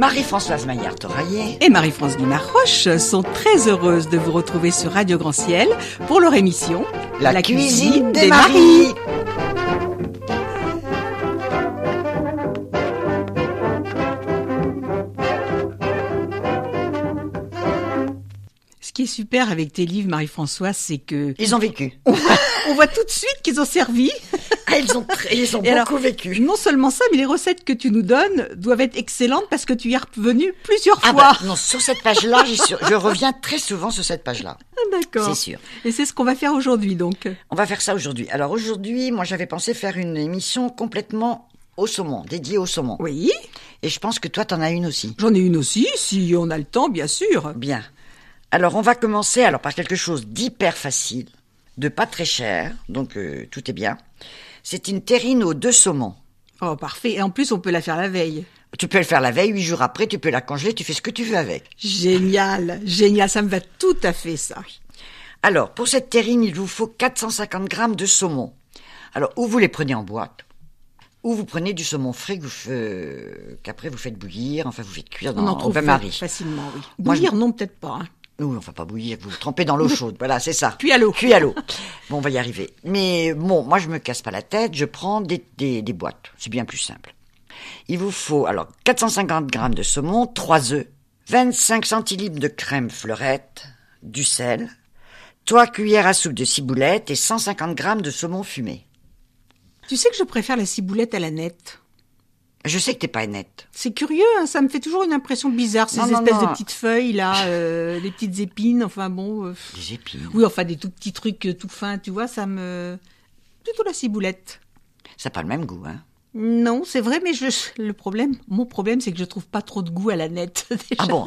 Marie-Françoise Maillard-Toraillé et Marie-France Guimard-Roche sont très heureuses de vous retrouver sur Radio Grand Ciel pour leur émission La cuisine des Maries. Ce qui est super avec tes livres, Marie-Françoise, c'est que... Ils ont vécu. On voit tout de suite qu'ils ont servi. Ah, ils ont beaucoup vécu. Non seulement ça, mais les recettes que tu nous donnes doivent être excellentes parce que tu y es revenu plusieurs fois. Bah, non, sur cette page-là, je reviens très souvent sur cette page-là. Ah, d'accord. C'est sûr. Et c'est ce qu'on va faire aujourd'hui, donc. On va faire ça aujourd'hui. Alors aujourd'hui, moi j'avais pensé faire une émission complètement au saumon, dédiée au saumon. Oui. Et je pense que toi, t'en as une aussi. J'en ai une aussi, si on a le temps, bien sûr. Bien. Alors on va commencer par quelque chose d'hyper facile, de pas très cher, donc tout est bien. C'est une terrine aux 2 saumons. Oh, parfait. Et en plus, on peut la faire la veille. Tu peux le faire la veille, 8 jours après, tu peux la congeler, tu fais ce que tu veux avec. Génial, génial, ça me va tout à fait, ça. Alors, pour cette terrine, il vous faut 450 grammes de saumon. Alors, ou vous les prenez en boîte, ou vous prenez du saumon frais qu'après vous faites bouillir, enfin vous faites cuire au bain-marie. Facilement, oui. Bouillir, non, peut-être pas. Hein. Oui, on va pas bouillir, vous trempez dans l'eau chaude, voilà, c'est ça. Cuit à l'eau. Cuit à l'eau. Bon, on va y arriver. Mais bon, moi je me casse pas la tête, je prends des boîtes, c'est bien plus simple. Il vous faut, 450 grammes de saumon, 3 œufs, 25 centilitres de crème fleurette, du sel, 3 cuillères à soupe de ciboulette et 150 grammes de saumon fumé. Tu sais que je préfère la ciboulette à la nette. Je sais que t'es pas nette. C'est curieux, hein, ça me fait toujours une impression bizarre, ces espèces de petites feuilles, là, des petites épines, enfin bon... Des épines? Oui, enfin des tout petits trucs tout fins, tu vois, ça me... Plutôt la ciboulette. Ça n'a pas le même goût, hein? Non, c'est vrai, mais mon problème, c'est que je trouve pas trop de goût à la nette. Déjà. Ah bon?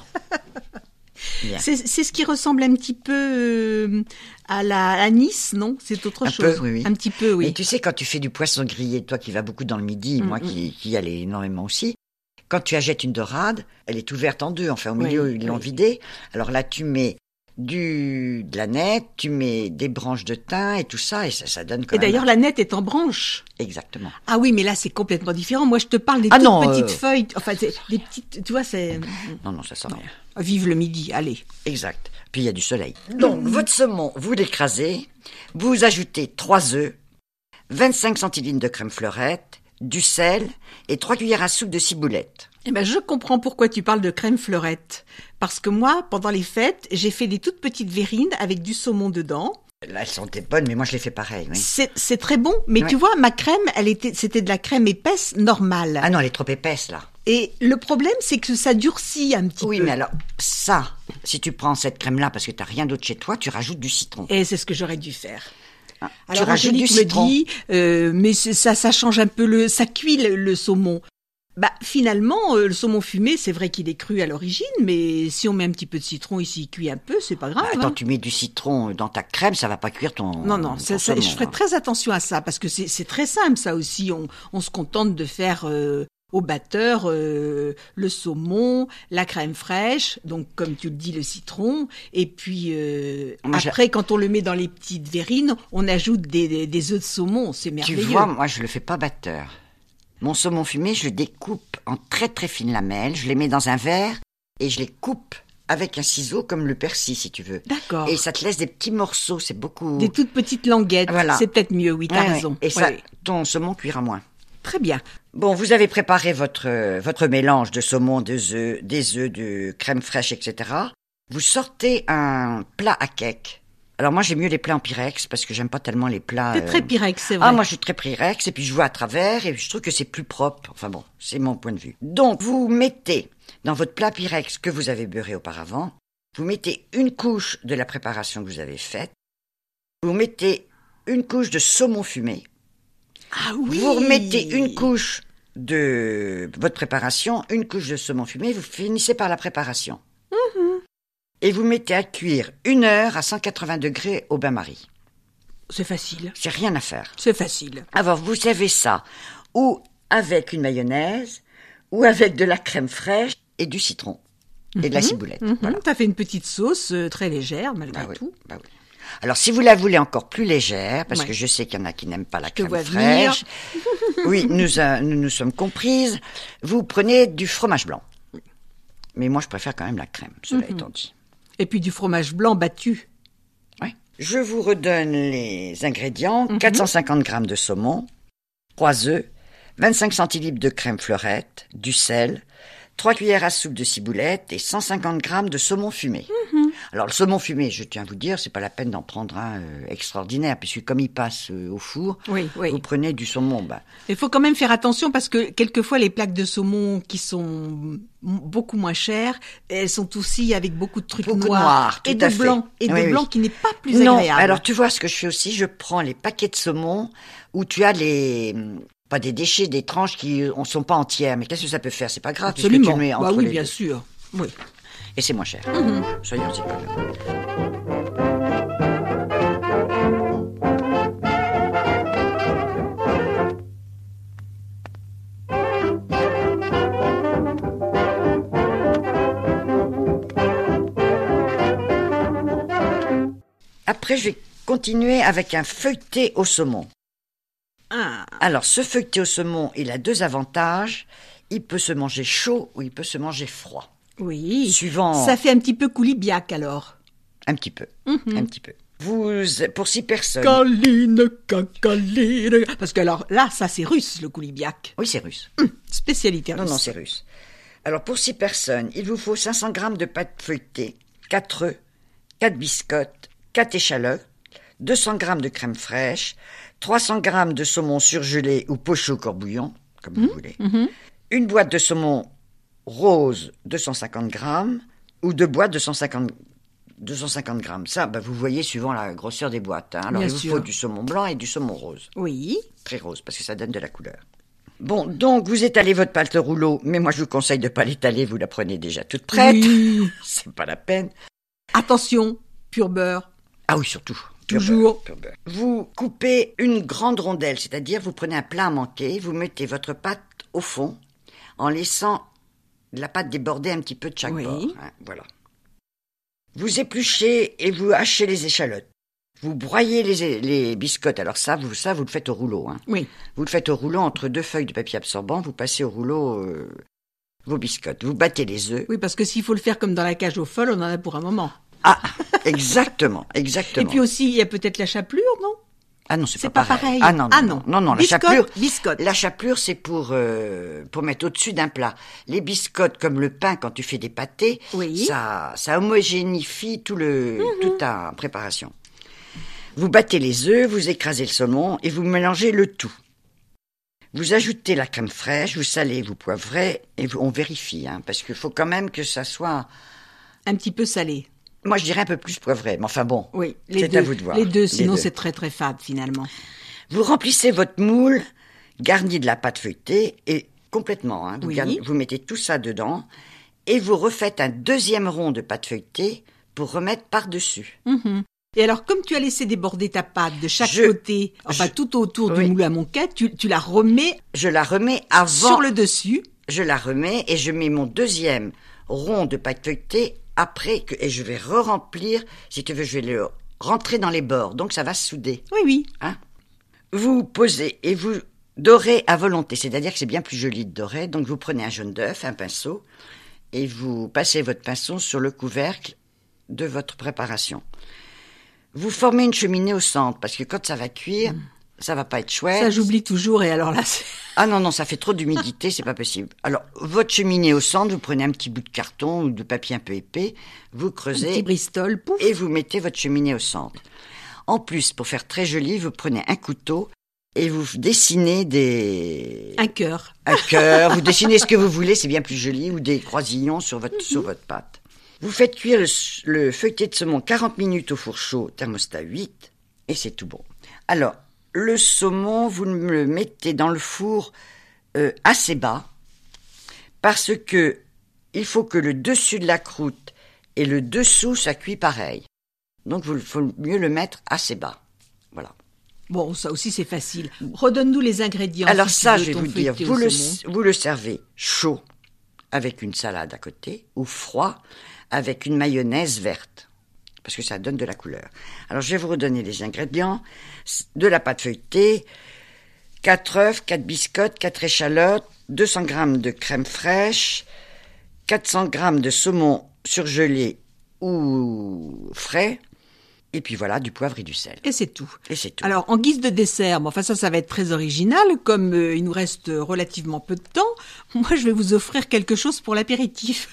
C'est ce qui ressemble un petit peu à l'anis, non? C'est autre chose. Un peu, oui. Un petit peu, oui. Mais tu sais, quand tu fais du poisson grillé, toi qui vas beaucoup dans le midi, moi qui y allais énormément aussi, quand tu achètes une dorade, elle est ouverte en 2, enfin au milieu ils l'ont vidée. Alors là, tu mets de la nette, tu mets des branches de thym et tout ça, et ça donne quand même... Et d'ailleurs, la nette est en branche. Exactement. Ah oui, mais là, c'est complètement différent. Moi, je te parle des toutes petites feuilles. Enfin, des petites... Tu vois, c'est... Non, ça sent rien. Vive le midi, allez. Exact. Puis il y a du soleil. Donc, votre saumon, vous l'écrasez, vous ajoutez 3 œufs, 25 centilitres de crème fleurette, du sel et 3 cuillères à soupe de ciboulette. Eh ben, je comprends pourquoi tu parles de crème fleurette. Parce que moi, pendant les fêtes, j'ai fait des toutes petites verrines avec du saumon dedans. Là, elles sont bonnes, mais moi, je les fais pareil. Oui. C'est très bon, mais tu vois, ma crème, c'était de la crème épaisse normale. Ah non, elle est trop épaisse, là. Et le problème, c'est que ça durcit un petit peu. Oui, mais alors, ça, si tu prends cette crème-là parce que tu n'as rien d'autre chez toi, tu rajoutes du citron. Et c'est ce que j'aurais dû faire. Ah, alors, tu rajoutes du citron. me dit, mais ça change un peu ça cuit le saumon. Bah, finalement, le saumon fumé, c'est vrai qu'il est cru à l'origine, mais si on met un petit peu de citron ici, il cuit un peu, c'est pas grave. Bah, attends, tu mets du citron dans ta crème, ça va pas cuire ton... Non, je ferai très attention à ça, parce que c'est très simple, ça aussi. On se contente de faire au batteur le saumon, la crème fraîche, donc comme tu le dis, le citron, et puis après, quand on le met dans les petites verrines, on ajoute des œufs de saumon, c'est merveilleux. Tu vois, moi, je le fais pas batteur. Mon saumon fumé, je le découpe en très très fines lamelles, je les mets dans un verre et je les coupe avec un ciseau comme le persil, si tu veux. D'accord. Et ça te laisse des petits morceaux, c'est beaucoup... Des toutes petites languettes, voilà. C'est peut-être mieux, oui, t'as raison. Et ça, ton saumon cuira moins. Très bien. Bon, vous avez préparé votre mélange de saumon, des œufs, de crème fraîche, etc. Vous sortez un plat à cake. Alors moi, j'aime mieux les plats en pyrex parce que j'aime pas tellement les plats... T'es très pyrex, c'est vrai. Ah, moi, je suis très pyrex et puis je vois à travers et je trouve que c'est plus propre. Enfin bon, c'est mon point de vue. Donc, vous mettez dans votre plat pyrex que vous avez beurré auparavant, vous mettez une couche de la préparation que vous avez faite, vous mettez une couche de saumon fumé, ah oui. Vous remettez une couche de votre préparation, une couche de saumon fumé, vous finissez par la préparation. Et vous mettez à cuire 1 heure à 180 degrés au bain-marie. C'est facile. C'est rien à faire. C'est facile. Alors, vous servez ça ou avec une mayonnaise, ou avec de la crème fraîche et du citron. Et de la ciboulette. Voilà. T'as fait une petite sauce très légère, malgré tout. Bah oui. Alors, si vous la voulez encore plus légère, parce que je sais qu'il y en a qui n'aiment pas la crème fraîche. Oui, nous sommes comprises. Vous prenez du fromage blanc. Mais moi, je préfère quand même la crème, cela étant dit. Et puis du fromage blanc battu. Ouais. Je vous redonne les ingrédients. 450 g de saumon, 3 œufs, 25 centilitres de crème fleurette, du sel, 3 cuillères à soupe de ciboulette et 150 g de saumon fumé. Alors le saumon fumé, je tiens à vous dire, c'est pas la peine d'en prendre un extraordinaire, puisque comme il passe au four, vous prenez du saumon. Il faut quand même faire attention parce que quelquefois les plaques de saumon qui sont beaucoup moins chères, elles sont aussi avec beaucoup de trucs noirs tout et à de fait. blanc et Oui, de blanc qui n'est pas plus non, agréable. alors tu vois ce que je fais aussi, je prends les paquets de saumon où tu as pas des déchets, des tranches qui ne sont pas entières. Mais qu'est-ce que ça peut faire? C'est pas grave. Absolument. Tu le mets entre les bien deux. sûr. Oui. Et c'est moins cher. Soyons économes. Après, je vais continuer avec un feuilleté au saumon. Alors, ce feuilleté au saumon, il a 2 avantages. Il peut se manger chaud ou il peut se manger froid. Oui. Suivant. Ça fait un petit peu coulibiac alors. Un petit peu. Un petit peu. Pour 6 personnes. Caline. Parce que alors là, ça c'est russe le coulibiac. Oui, c'est russe. Spécialité russe. Non, c'est russe. Alors, pour 6 personnes, il vous faut 500 g de pâte feuilletée, 4 œufs, 4 biscottes, 4 échalotes, 200 g de crème fraîche, 300 g de saumon surgelé ou poché au corbouillon, comme vous voulez. Une boîte de saumon rose, 250 g, ou 2 boîtes de 250 g. Ça, vous voyez suivant la grosseur des boîtes. Alors, il vous faut du saumon blanc et du saumon rose. Oui. Très rose, parce que ça donne de la couleur. Bon, donc, vous étalez votre pâte au rouleau, mais moi, je vous conseille de ne pas l'étaler, vous la prenez déjà toute prête. Oui. C'est pas la peine. Attention, pur beurre. Ah oui, surtout. Toujours. Pur beurre. Vous coupez une grande rondelle, c'est-à-dire vous prenez un plat à manquer, vous mettez votre pâte au fond, en laissant la pâte déborder un petit peu de chaque bord. Voilà. Vous épluchez et vous hachez les échalotes. Vous broyez les biscottes. Alors ça, vous le faites au rouleau. Oui. Vous le faites au rouleau entre 2 feuilles de papier absorbant. Vous passez au rouleau vos biscottes. Vous battez les œufs. Oui, parce que s'il faut le faire comme dans la cage aux folles, on en a pour un moment. Ah, exactement. Et puis aussi, il y a peut-être la chapelure, non? Ah non, c'est pas pareil. Ah non, la chapelure. Biscotte. La chapelure, c'est pour mettre au-dessus d'un plat. Les biscottes, comme le pain, quand tu fais des pâtés, ça homogénifie toute ta préparation. Vous battez les œufs, vous écrasez le saumon et vous mélangez le tout. Vous ajoutez la crème fraîche, vous salez, vous poivrez et on vérifie, parce qu'il faut quand même que ça soit un petit peu salé. Moi, je dirais un peu plus poivré, mais enfin bon, oui, c'est à vous de voir. Les deux, sinon c'est très très fade finalement. Vous remplissez votre moule, garni de la pâte feuilletée, et complètement, vous mettez tout ça dedans, et vous refaites un 2e rond de pâte feuilletée pour remettre par-dessus. Et alors, comme tu as laissé déborder ta pâte de chaque côté, tout autour du moule à monquette, tu la remets... Je la remets avant... Sur le dessus. Je la remets et je mets mon 2e rond de pâte feuilletée après, et je vais re-remplir, si tu veux, je vais le rentrer dans les bords, donc ça va se souder. Oui. Vous posez et vous dorez à volonté, c'est-à-dire que c'est bien plus joli de dorer, donc vous prenez un jaune d'œuf, un pinceau, et vous passez votre pinceau sur le couvercle de votre préparation. Vous formez une cheminée au centre, parce que quand ça va cuire, ça va pas être chouette. Ça, j'oublie toujours, et alors là, c'est... Ah non, ça fait trop d'humidité, c'est pas possible. Alors, votre cheminée au centre, vous prenez un petit bout de carton ou de papier un peu épais, vous creusez... Un petit Bristol, pouf. Et vous mettez votre cheminée au centre. En plus, pour faire très joli, vous prenez un couteau et vous dessinez un cœur. Vous dessinez ce que vous voulez, c'est bien plus joli, ou des croisillons sur votre pâte. Vous faites cuire le feuilleté de saumon 40 minutes au four chaud, thermostat 8, et c'est tout bon. Alors, le saumon, vous le mettez dans le four assez bas, parce que il faut que le dessus de la croûte et le dessous, ça cuit pareil. Donc, il faut mieux le mettre assez bas. Voilà. Bon, ça aussi, c'est facile. Redonne-nous les ingrédients. Alors ça, je vais vous dire, vous le servez chaud, avec une salade à côté, ou froid, avec une mayonnaise verte, parce que ça donne de la couleur. Alors, je vais vous redonner les ingrédients. De la pâte feuilletée, 4 œufs, 4 biscottes, 4 échalotes, 200 g de crème fraîche, 400 grammes de saumon surgelé ou frais, et puis voilà, du poivre et du sel. Et c'est tout. Et c'est tout. Alors, en guise de dessert, bon, enfin ça va être très original, comme il nous reste relativement peu de temps, moi je vais vous offrir quelque chose pour l'apéritif.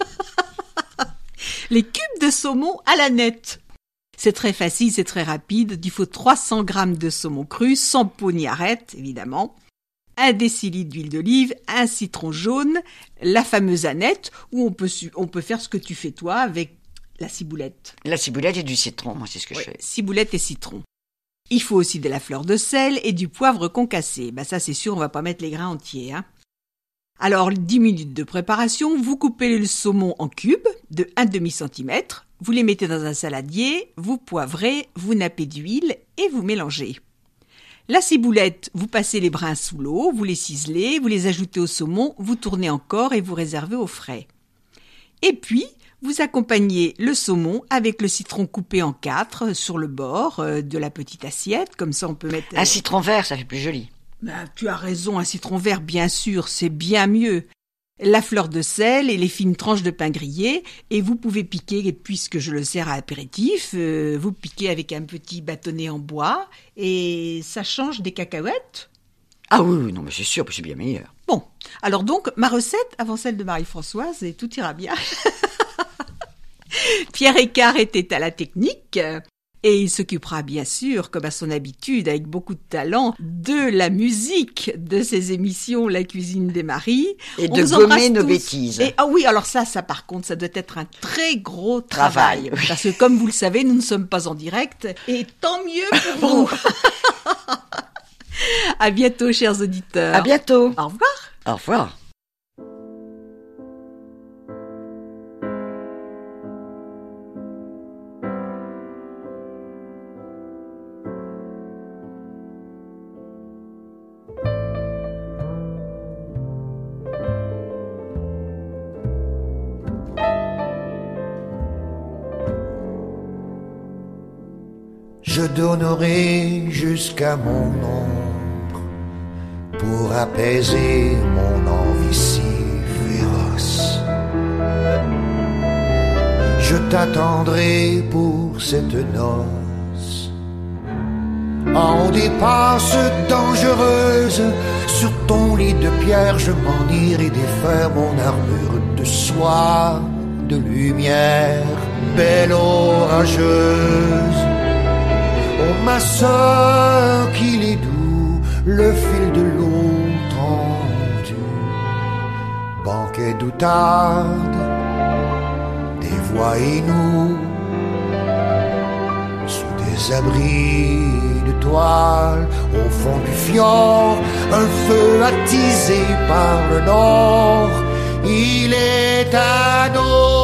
Les cubes de saumon à la nette. C'est très facile, c'est très rapide. Il faut 300 grammes de saumon cru, sans peau ni arête, évidemment. 1 décilitre d'huile d'olive, un citron jaune, la fameuse aneth, où on peut faire ce que tu fais toi avec la ciboulette. La ciboulette et du citron, moi c'est ce que je fais. Ciboulette et citron. Il faut aussi de la fleur de sel et du poivre concassé. Ça c'est sûr, on va pas mettre les grains entiers. Alors 10 minutes de préparation, vous coupez le saumon en cubes de 1/2 centimètre, vous les mettez dans un saladier, vous poivrez, vous nappez d'huile et vous mélangez. La ciboulette, vous passez les brins sous l'eau, vous les ciselez, vous les ajoutez au saumon, vous tournez encore et vous réservez au frais. Et puis, vous accompagnez le saumon avec le citron coupé en 4 sur le bord de la petite assiette, comme ça on peut mettre... Un citron vert, ça fait plus joli. Tu as raison, un citron vert, bien sûr, c'est bien mieux. La fleur de sel et les fines tranches de pain grillé, et vous pouvez piquer, puisque je le sers à apéritif, vous piquez avec un petit bâtonnet en bois, et ça change des cacahuètes. Ah oui, non, mais c'est sûr, c'est bien meilleur. Bon, alors donc, ma recette, avant celle de Marie-Françoise, et tout ira bien. Pierre Écart était à la technique, et il s'occupera bien sûr, comme à son habitude, avec beaucoup de talent, de la musique de ses émissions La Cuisine des Maris. Et de gommer nos bêtises. Et, oui, alors ça par contre, ça doit être un très gros travail. Oui. Parce que comme vous le savez, nous ne sommes pas en direct, et tant mieux pour vous. À bientôt, chers auditeurs. À bientôt. Au revoir. Au revoir. Je donnerai jusqu'à mon ombre pour apaiser mon envie si féroce. Je t'attendrai pour cette noce en des passes dangereuses. Sur ton lit de pierre je m'en irai défaire mon armure de soie, de lumière, belle orageuse. Oh ma sœur, qu'il est doux, le fil de l'eau tendu. Banquet d'outarde, des voix inoues, sous des abris de toile, au fond du fjord, un feu attisé par le nord, il est à nos.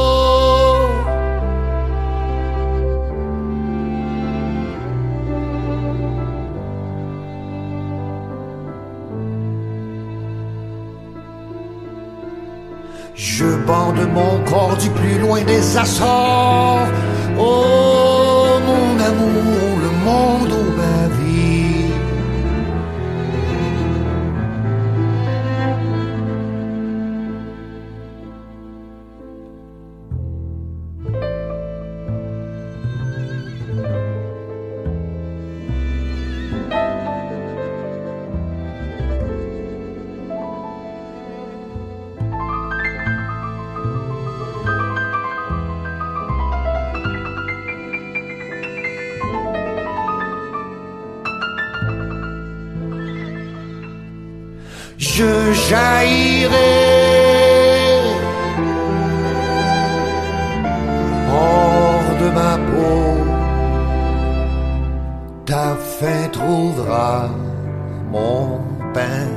Je bande mon corps du plus loin des Açores. Oh mon amour, le monde ou ma vie. Je jaillirai hors de ma peau, ta faim trouvera mon pain.